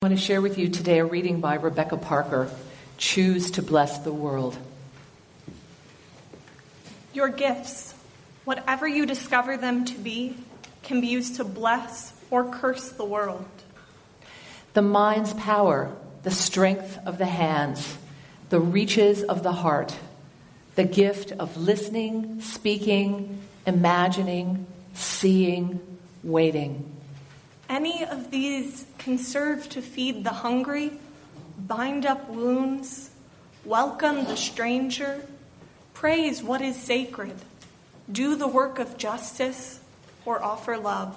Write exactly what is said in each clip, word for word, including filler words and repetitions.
I want to share with you today a reading by Rebecca Parker, Choose to Bless the World. Your gifts, whatever you discover them to be, can be used to bless or curse the world. The mind's power, the strength of the hands, the reaches of the heart, the gift of listening, speaking, imagining, seeing, waiting. Any of these can serve to feed the hungry, bind up wounds, welcome the stranger, praise what is sacred, do the work of justice, or offer love.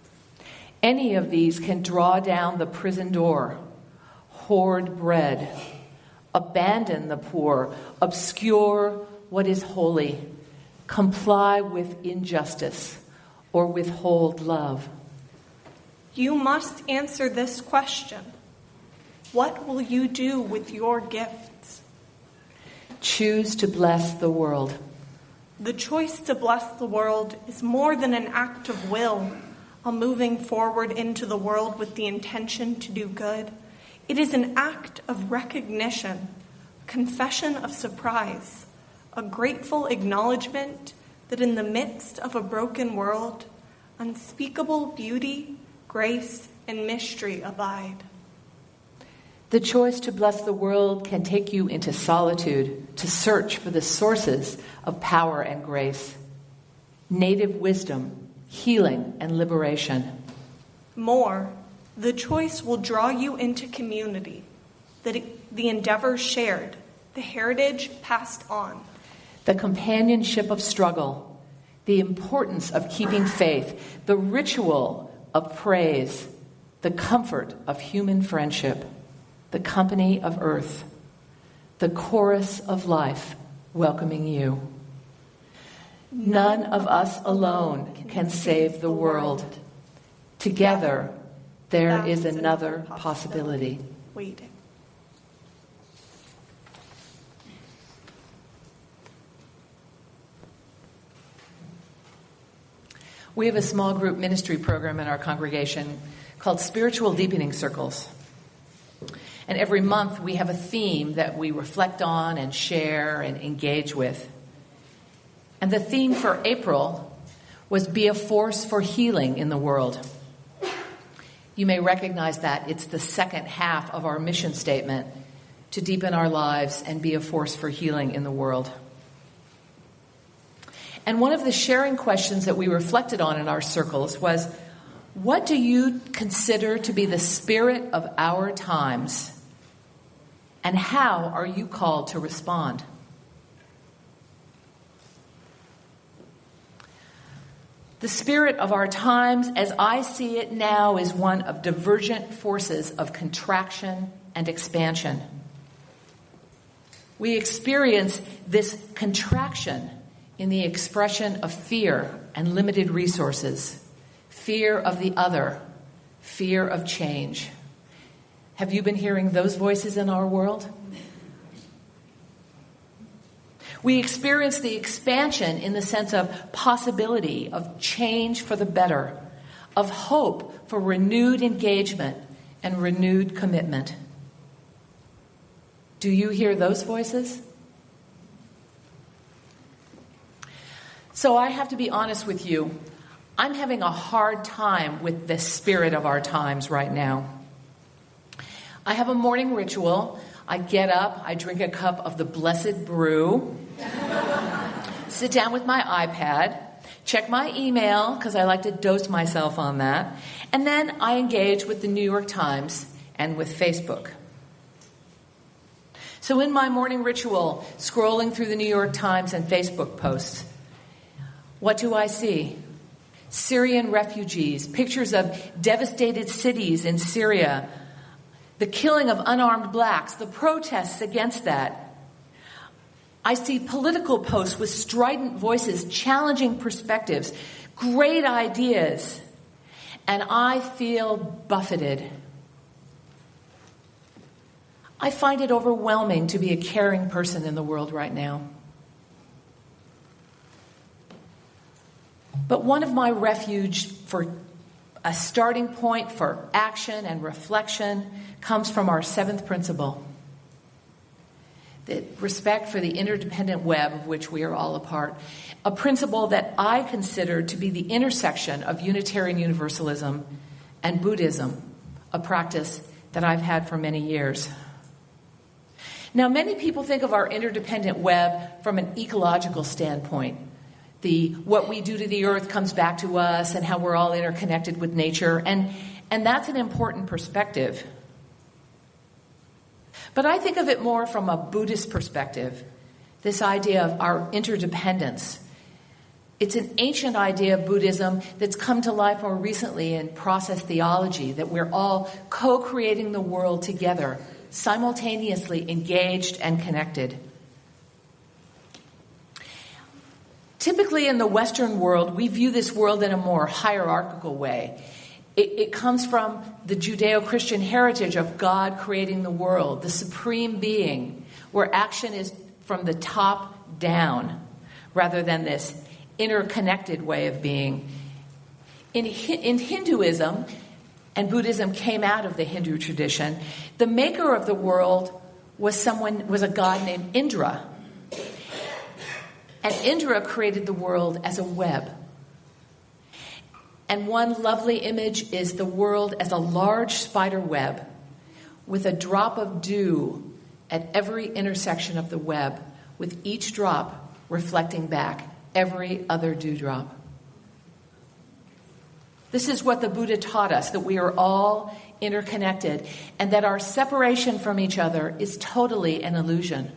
Any of these can draw down the prison door, hoard bread, abandon the poor, obscure what is holy, comply with injustice, or withhold love. You must answer this question. What will you do with your gifts? Choose to bless the world. The choice to bless the world is more than an act of will, a moving forward into the world with the intention to do good. It is an act of recognition, confession of surprise, a grateful acknowledgement that in the midst of a broken world, unspeakable beauty, grace, and mystery abide. The choice to bless the world can take you into solitude to search for the sources of power and grace, native wisdom, healing, and liberation. More, the choice will draw you into community, the, the endeavor shared, the heritage passed on. The companionship of struggle, the importance of keeping faith, the ritual of praise, the comfort of human friendship, the company of earth, the chorus of life welcoming you. None of us alone can save the world. Together, there is another possibility. Waiting. We have a small group ministry program in our congregation called Spiritual Deepening Circles. And every month we have a theme that we reflect on and share and engage with. And the theme for April was Be a Force for Healing in the World. You may recognize that it's the second half of our mission statement, to deepen our lives and be a force for healing in the world. And one of the sharing questions that we reflected on in our circles was, what do you consider to be the spirit of our times, and how are you called to respond? The spirit of our times, as I see it now, is one of divergent forces of contraction and expansion. We experience this contraction in the expression of fear and limited resources, fear of the other, fear of change. Have you been hearing those voices in our world? We experience the expansion in the sense of possibility, of change for the better, of hope for renewed engagement and renewed commitment. Do you hear those voices? So I have to be honest with you. I'm having a hard time with the spirit of our times right now. I have a morning ritual. I get up, I drink a cup of the blessed brew, sit down with my iPad, check my email, because I like to dose myself on that, and then I engage with the New York Times and with Facebook. So in my morning ritual, scrolling through the New York Times and Facebook posts, what do I see? Syrian refugees, pictures of devastated cities in Syria, the killing of unarmed blacks, the protests against that. I see political posts with strident voices, challenging perspectives, great ideas, and I feel buffeted. I find it overwhelming to be a caring person in the world right now. But one of my refuge for a starting point for action and reflection comes from our seventh principle, the respect for the interdependent web of which we are all a part, a principle that I consider to be the intersection of Unitarian Universalism and Buddhism, a practice that I've had for many years. Now, many people think of our interdependent web from an ecological standpoint. The what we do to the earth comes back to us and how we're all interconnected with nature. And, and that's an important perspective. But I think of it more from a Buddhist perspective, this idea of our interdependence. It's an ancient idea of Buddhism that's come to life more recently in process theology, that we're all co-creating the world together, simultaneously engaged and connected. Typically in the Western world, we view this world in a more hierarchical way. It, it comes from the Judeo-Christian heritage of God creating the world, the supreme being, where action is from the top down, rather than this interconnected way of being. In, in Hinduism, and Buddhism came out of the Hindu tradition, the maker of the world was someone was a god named Indra. And Indra created the world as a web. And one lovely image is the world as a large spider web with a drop of dew at every intersection of the web, with each drop reflecting back every other dewdrop. This is what the Buddha taught us, that we are all interconnected and that our separation from each other is totally an illusion.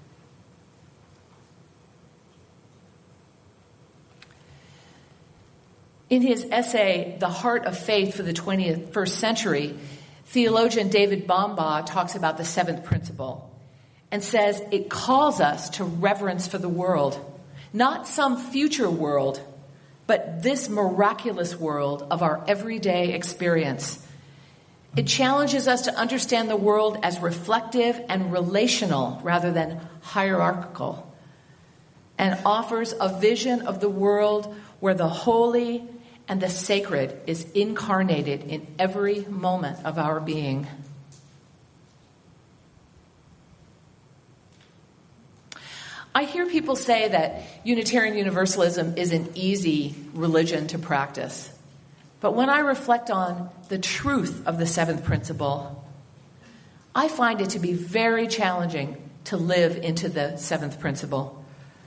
In his essay, The Heart of Faith for the twenty-first Century, theologian David Bombaugh talks about the seventh principle and says it calls us to reverence for the world, not some future world, but this miraculous world of our everyday experience. It challenges us to understand the world as reflective and relational rather than hierarchical, and offers a vision of the world where the holy and the sacred is incarnated in every moment of our being. I hear people say that Unitarian Universalism is an easy religion to practice. But when I reflect on the truth of the seventh principle, I find it to be very challenging to live into the seventh principle.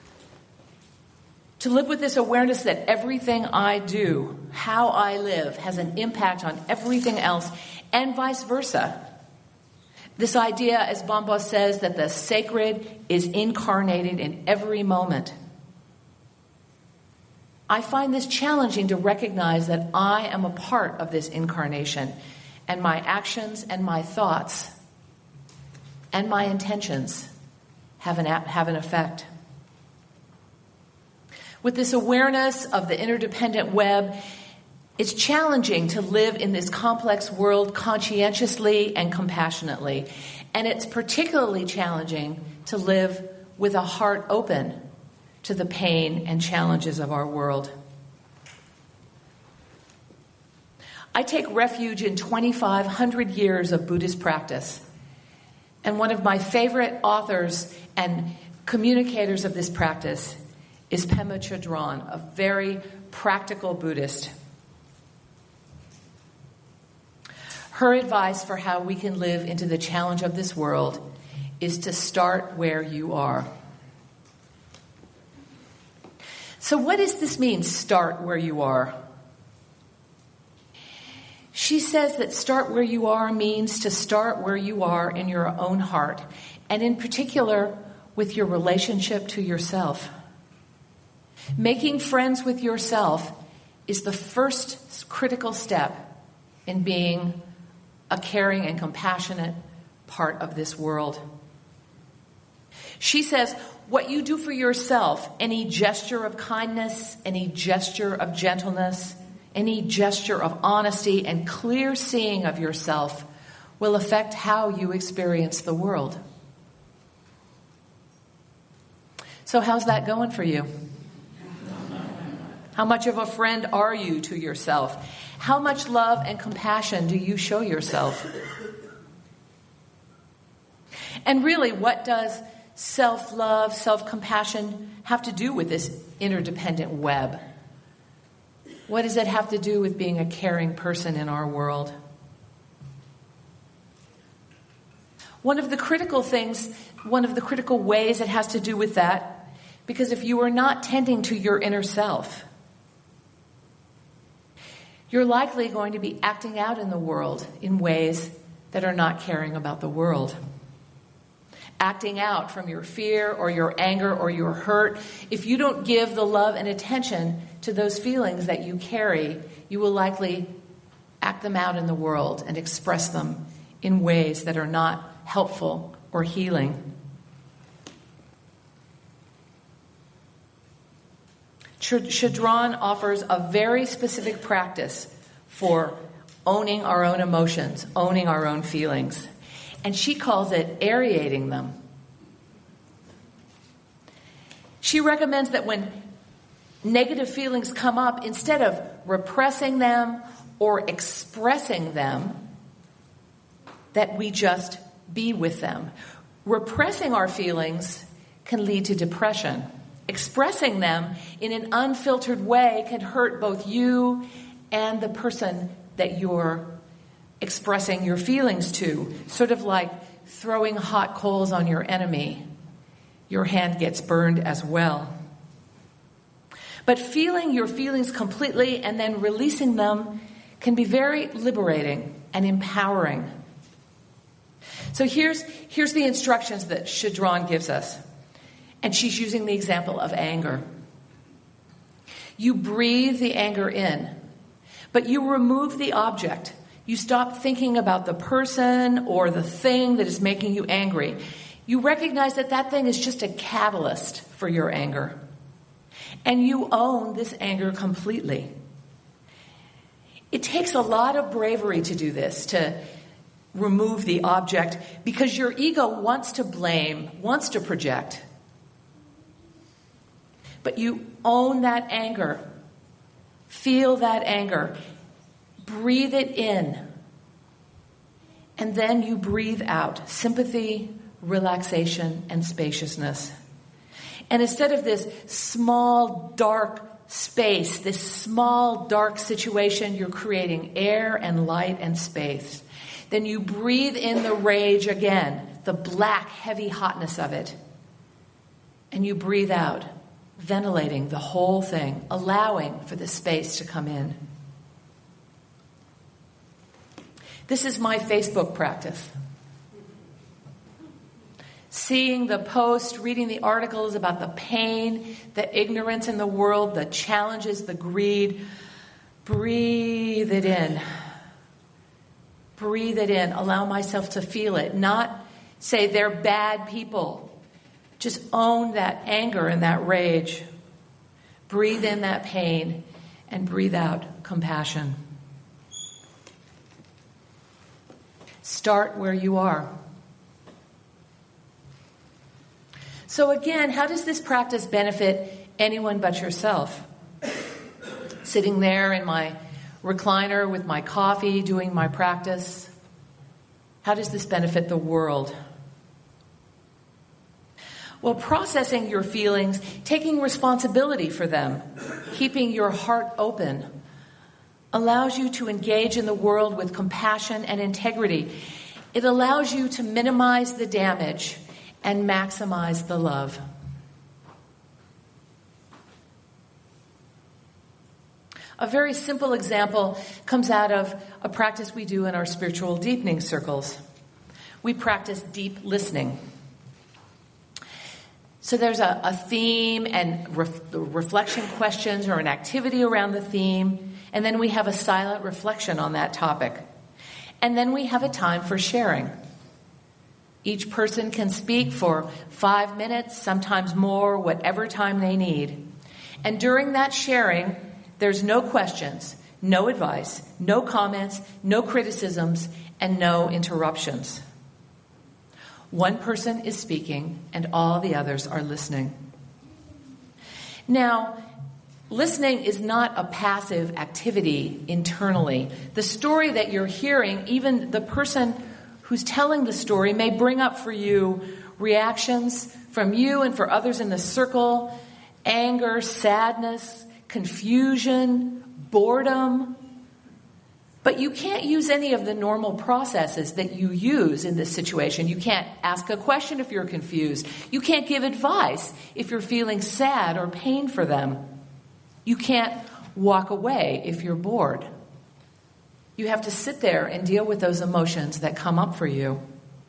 To live with this awareness that everything I do, how I live, has an impact on everything else, and vice versa. This idea, as Bombaugh says, that the sacred is incarnated in every moment. I find this challenging to recognize that I am a part of this incarnation, and my actions and my thoughts and my intentions have an, have an effect. With this awareness of the interdependent web, it's challenging to live in this complex world conscientiously and compassionately. And it's particularly challenging to live with a heart open to the pain and challenges of our world. I take refuge in twenty-five hundred years of Buddhist practice. And one of my favorite authors and communicators of this practice is Pema Chodron, a very practical Buddhist. Her advice for how we can live into the challenge of this world is to start where you are. So what does this mean, start where you are? She says that start where you are means to start where you are in your own heart, and in particular with your relationship to yourself. Making friends with yourself is the first critical step in being a caring and compassionate part of this world. She says, what you do for yourself, any gesture of kindness, any gesture of gentleness, any gesture of honesty and clear seeing of yourself will affect how you experience the world. So how's that going for you? How much of a friend are you to yourself? How much love and compassion do you show yourself? And really, what does self-love, self-compassion have to do with this interdependent web? What does it have to do with being a caring person in our world? One of the critical things, one of the critical ways it has to do with that, because if you are not tending to your inner self, you're likely going to be acting out in the world in ways that are not caring about the world. Acting out from your fear or your anger or your hurt. If you don't give the love and attention to those feelings that you carry, you will likely act them out in the world and express them in ways that are not helpful or healing. Shadron offers a very specific practice for owning our own emotions, owning our own feelings. And she calls it aerating them. She recommends that when negative feelings come up, instead of repressing them or expressing them, that we just be with them. Repressing our feelings can lead to depression. Expressing them in an unfiltered way can hurt both you and the person that you're expressing your feelings to. Sort of like throwing hot coals on your enemy. Your hand gets burned as well. But feeling your feelings completely and then releasing them can be very liberating and empowering. So here's, here's the instructions that Shadron gives us. And she's using the example of anger. You breathe the anger in, but you remove the object. You stop thinking about the person or the thing that is making you angry. You recognize that that thing is just a catalyst for your anger. And you own this anger completely. It takes a lot of bravery to do this, to remove the object, because your ego wants to blame, wants to project. But you own that anger. Feel that anger. Breathe it in. And then you breathe out sympathy, relaxation, and spaciousness. And instead of this small, dark space, this small, dark situation, you're creating air and light and space. Then you breathe in the rage again, the black, heavy hotness of it. And you breathe out, ventilating the whole thing, allowing for the space to come in. This is my Facebook practice. Seeing the post, reading the articles about the pain, the ignorance in the world, the challenges, the greed. Breathe it in. Breathe it in. Allow myself to feel it. Not say they're bad people. Just own that anger and that rage. Breathe in that pain and breathe out compassion. Start where you are. So again, how does this practice benefit anyone but yourself? Sitting there in my recliner with my coffee, doing my practice. How does this benefit the world? Well, processing your feelings, taking responsibility for them, keeping your heart open, allows you to engage in the world with compassion and integrity. It allows you to minimize the damage and maximize the love. A very simple example comes out of a practice we do in our spiritual deepening circles. We practice deep listening. So there's a, a theme and ref, reflection questions or an activity around the theme, and then we have a silent reflection on that topic. And then we have a time for sharing. Each person can speak for five minutes, sometimes more, whatever time they need. And during that sharing, there's no questions, no advice, no comments, no criticisms, and no interruptions. One person is speaking, and all the others are listening. Now, Listening is not a passive activity internally. The story that you're hearing, even the person who's telling the story, may bring up for you reactions from you and for others in the circle, anger, sadness, confusion, boredom. But you can't use any of the normal processes that you use in this situation. You can't ask a question if you're confused. You can't give advice if you're feeling sad or pain for them. You can't walk away if you're bored. You have to sit there and deal with those emotions that come up for you.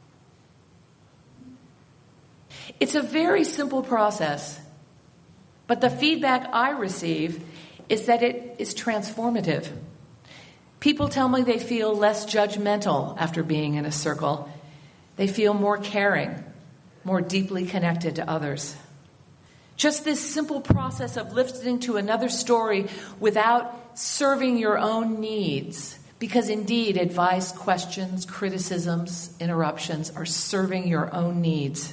It's a very simple process, but the feedback I receive is that it is transformative. People tell me they feel less judgmental after being in a circle. They feel more caring, more deeply connected to others. Just this simple process of listening to another story without serving your own needs, because indeed advice, questions, criticisms, interruptions are serving your own needs.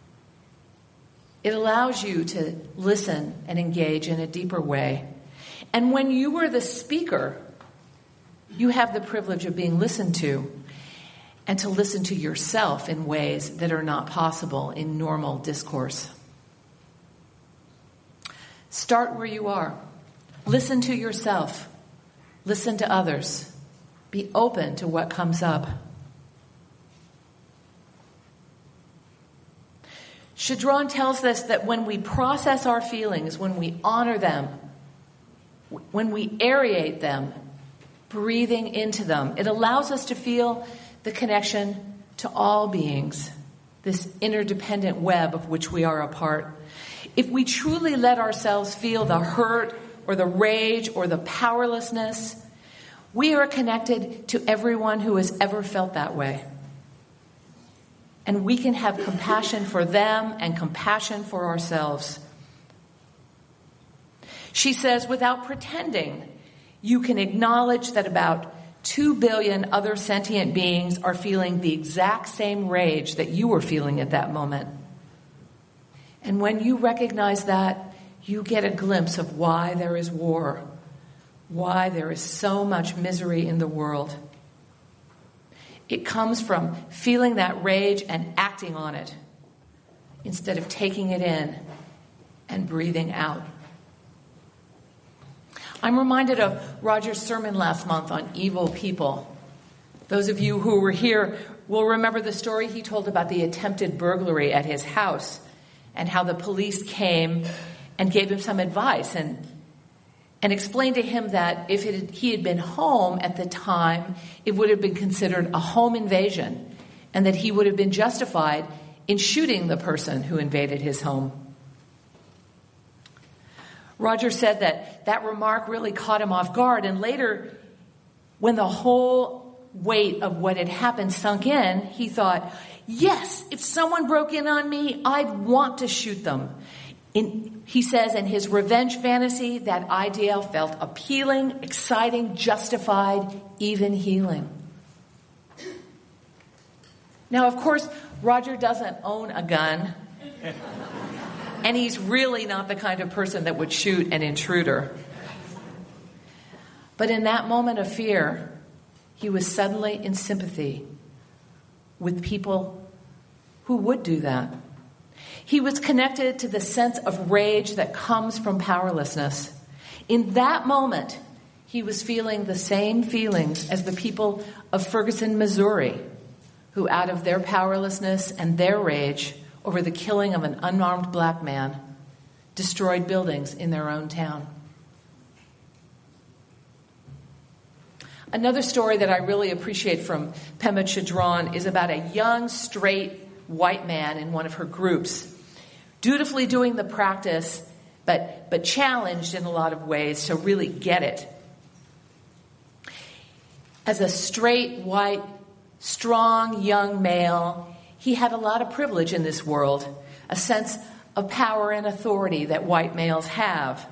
It allows you to listen and engage in a deeper way. And when you are the speaker, you have the privilege of being listened to and to listen to yourself in ways that are not possible in normal discourse. Start where you are. Listen to yourself. Listen to others. Be open to what comes up. Shadron tells us that when we process our feelings, when we honor them, when we aerate them, breathing into them, it allows us to feel the connection to all beings, this interdependent web of which we are a part. If we truly let ourselves feel the hurt or the rage or the powerlessness, we are connected to everyone who has ever felt that way. And we can have compassion for them and compassion for ourselves. She says, without pretending, you can acknowledge that about two billion other sentient beings are feeling the exact same rage that you were feeling at that moment. And when you recognize that, you get a glimpse of why there is war, why there is so much misery in the world. It comes from feeling that rage and acting on it instead of taking it in and breathing out. I'm reminded of Roger's sermon last month on evil people. Those of you who were here will remember the story he told about the attempted burglary at his house and how the police came and gave him some advice and and explained to him that if it had, he had been home at the time, it would have been considered a home invasion and that he would have been justified in shooting the person who invaded his home. Roger said that that remark really caught him off guard, and later, when the whole weight of what had happened sunk in, he thought, yes, if someone broke in on me, I'd want to shoot them. In, he says in his revenge fantasy, that idea felt appealing, exciting, justified, even healing. Now, of course, Roger doesn't own a gun, and he's really not the kind of person that would shoot an intruder. But in that moment of fear, he was suddenly in sympathy with people who would do that. He was connected to the sense of rage that comes from powerlessness. In that moment, he was feeling the same feelings as the people of Ferguson, Missouri, who out of their powerlessness and their rage over the killing of an unarmed black man, destroyed buildings in their own town. Another story that I really appreciate from Pema Chödrön is about a young, straight white man in one of her groups, dutifully doing the practice, but, but challenged in a lot of ways to really get it. As a straight, white, strong, young male, he had a lot of privilege in this world, a sense of power and authority that white males have.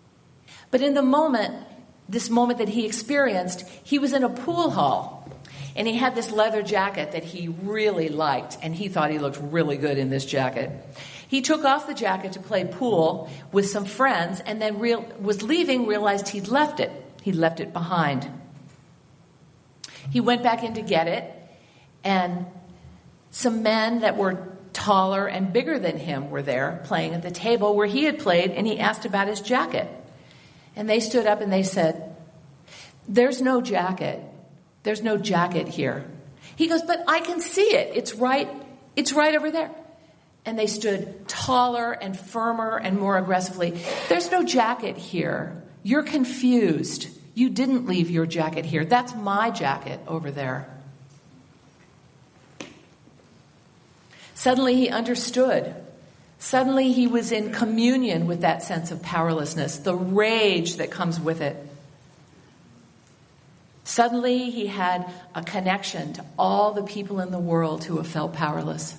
But in the moment, this moment that he experienced, he was in a pool hall. And he had this leather jacket that he really liked, and he thought he looked really good in this jacket. He took off the jacket to play pool with some friends, and then real, was leaving, realized he'd left it. He'd left it behind. He went back in to get it, and some men that were taller and bigger than him were there playing at the table where he had played, and he asked about his jacket. And they stood up and they said, "There's no jacket. There's no jacket here." He goes, "But I can see it. It's right, it's right over there." And they stood taller and firmer and more aggressively. "There's no jacket here. You're confused. You didn't leave your jacket here. That's my jacket over there." Suddenly he understood. Suddenly he was in communion with that sense of powerlessness, the rage that comes with it. Suddenly he had a connection to all the people in the world who have felt powerless.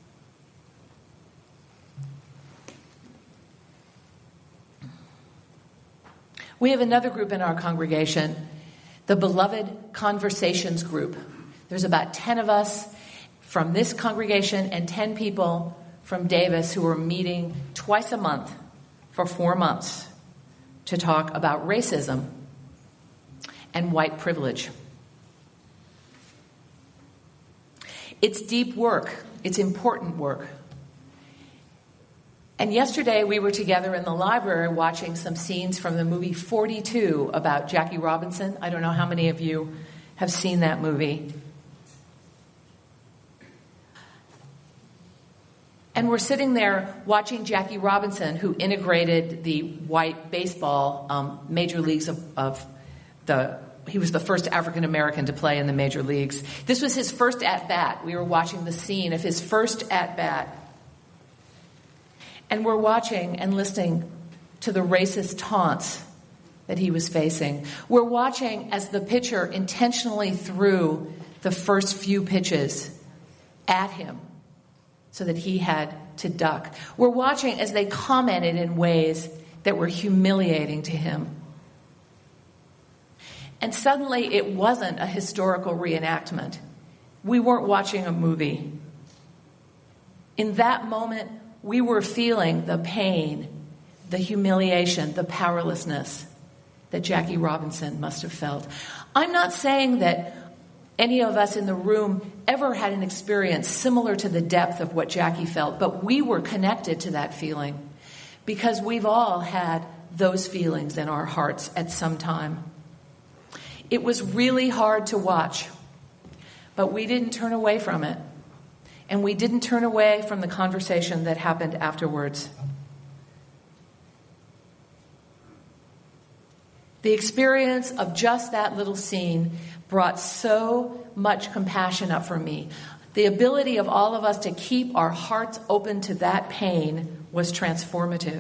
We have another group in our congregation, the Beloved Conversations group. There's about ten of us from this congregation and ten people from Davis who are meeting twice a month for four months to talk about racism and white privilege. It's deep work. It's important work. And yesterday we were together in the library watching some scenes from the movie forty-two about Jackie Robinson. I don't know how many of you have seen that movie. And we're sitting there watching Jackie Robinson, who integrated the white baseball um, major leagues of, of the, he was the first African American to play in the major leagues. This was his first at-bat. We were watching the scene of his first at-bat. And we're watching and listening to the racist taunts that he was facing. We're watching as the pitcher intentionally threw the first few pitches at him so that he had to duck. We're watching as they commented in ways that were humiliating to him. And suddenly it wasn't a historical reenactment. We weren't watching a movie. In that moment, we were feeling the pain, the humiliation, the powerlessness that Jackie Robinson must have felt. I'm not saying that any of us in the room ever had an experience similar to the depth of what Jackie felt, but we were connected to that feeling because we've all had those feelings in our hearts at some time. It was really hard to watch, but we didn't turn away from it. And we didn't turn away from the conversation that happened afterwards. The experience of just that little scene brought so much compassion up for me. The ability of all of us to keep our hearts open to that pain was transformative.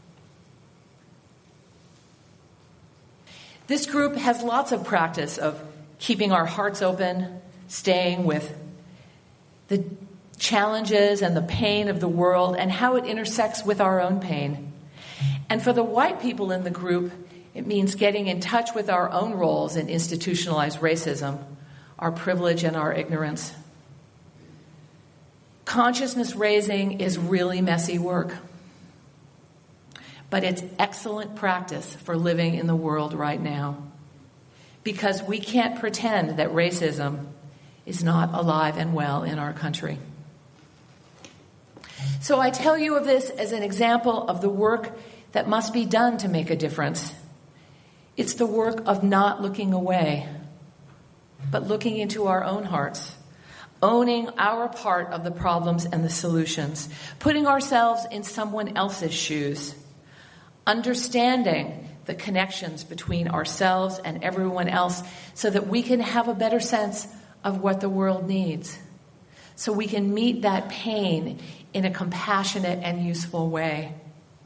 This group has lots of practice of keeping our hearts open, staying with the challenges and the pain of the world and how it intersects with our own pain. And for the white people in the group, it means getting in touch with our own roles in institutionalized racism, our privilege and our ignorance. Consciousness raising is really messy work, but it's excellent practice for living in the world right now, because we can't pretend that racism is not alive and well in our country. So I tell you of this as an example of the work that must be done to make a difference. It's the work of not looking away, but looking into our own hearts, owning our part of the problems and the solutions, putting ourselves in someone else's shoes, understanding the connections between ourselves and everyone else so that we can have a better sense of what the world needs, so we can meet that pain in a compassionate and useful way.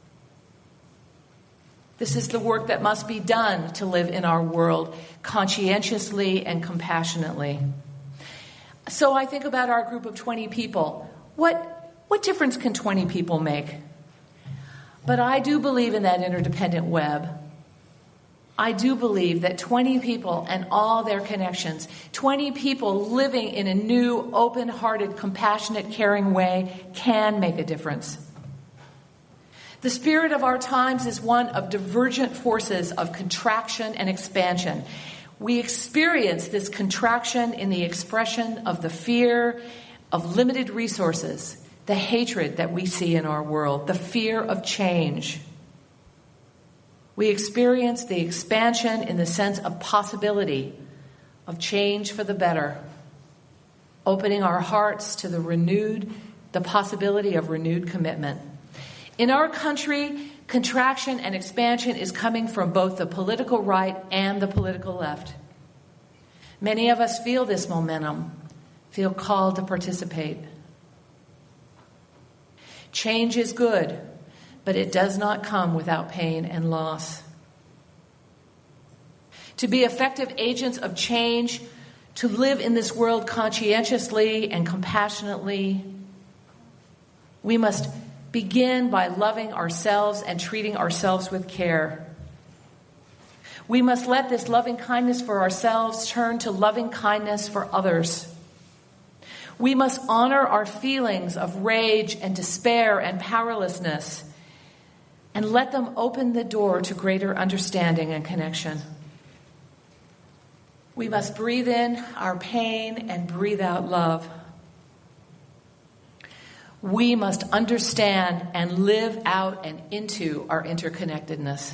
This is the work that must be done to live in our world conscientiously and compassionately. So I think about our group of twenty people. What, what difference can twenty people make? But I do believe in that interdependent web. I do believe that twenty people and all their connections, twenty people living in a new, open-hearted, compassionate, caring way can make a difference. The spirit of our times is one of divergent forces of contraction and expansion. We experience this contraction in the expression of the fear of limited resources, the hatred that we see in our world, the fear of change. We experience the expansion in the sense of possibility, of change for the better, opening our hearts to the renewed, the possibility of renewed commitment. In our country, contraction and expansion is coming from both the political right and the political left. Many of us feel this momentum, feel called to participate. Change is good, but it does not come without pain and loss. To be effective agents of change, to live in this world conscientiously and compassionately, we must begin by loving ourselves and treating ourselves with care. We must let this loving kindness for ourselves turn to loving kindness for others. We must honor our feelings of rage and despair and powerlessness and let them open the door to greater understanding and connection. We must breathe in our pain and breathe out love. We must understand and live out and into our interconnectedness.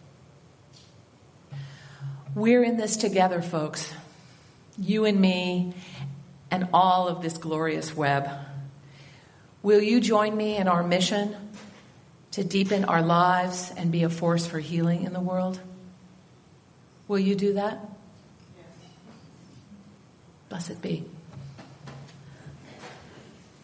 We're in this together, folks. You and me and all of this glorious web. Will you join me in our mission to deepen our lives and be a force for healing in the world? Will you do that? Blessed be.